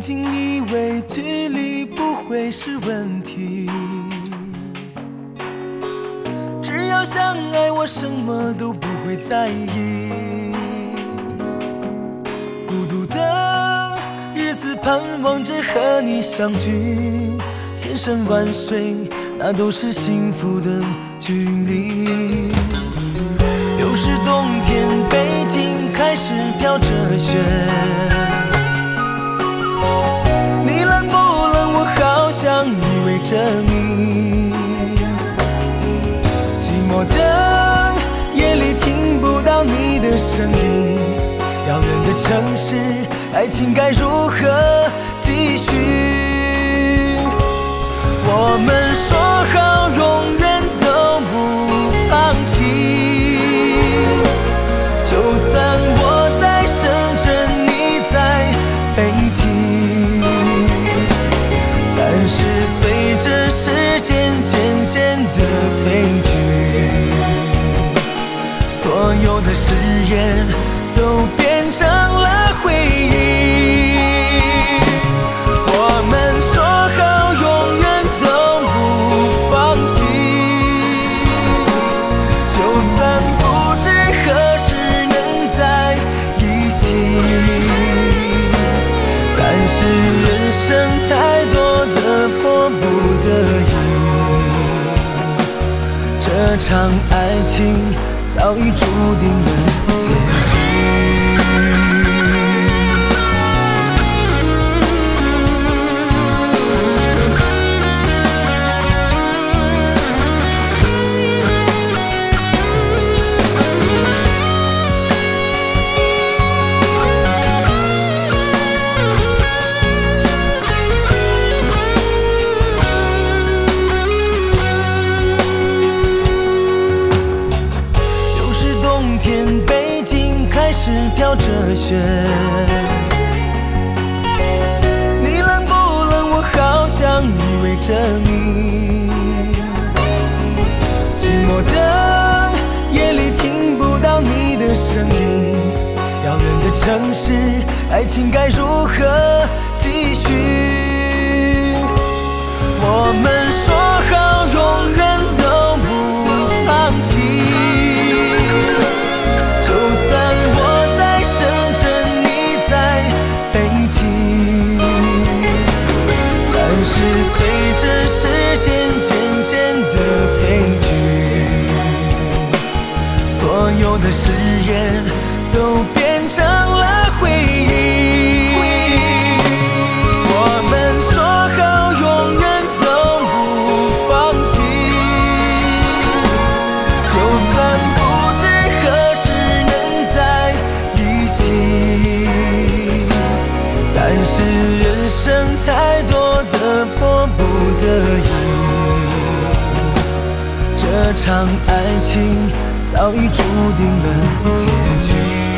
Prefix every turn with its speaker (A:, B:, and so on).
A: 经以为距离不会是问题，只要相爱，我什么都不会在意。孤独的日子，盼望着和你相聚，千山万水，那都是幸福的距离。又是冬天，北京开始飘着雪，你冷不冷？我好想依偎着你。寂寞的夜里听不到你的声音，遥远的城市，爱情该如何继续？我们说好永远都不放弃，就算我在深圳，你在北京，但是随着时间渐渐的褪去，所有的誓言都变成了回忆。我们说好永远都不放弃，就算不知何时能在一起，但是人生太多的迫不得已，这场爱情早已注定了结局。飘着雪，你冷不冷？我好想依偎着你。寂寞的夜里听不到你的声音，遥远的城市，爱情该如何继续？我们说好永远都不放弃，就算我在深圳，你在北京，但是随着时间渐渐的褪去，所有的誓言都变成了回忆。我们说好永远都不放弃，就算不知何时能在一起，但是人生太多的迫不得已，这场爱情早已注定了结局。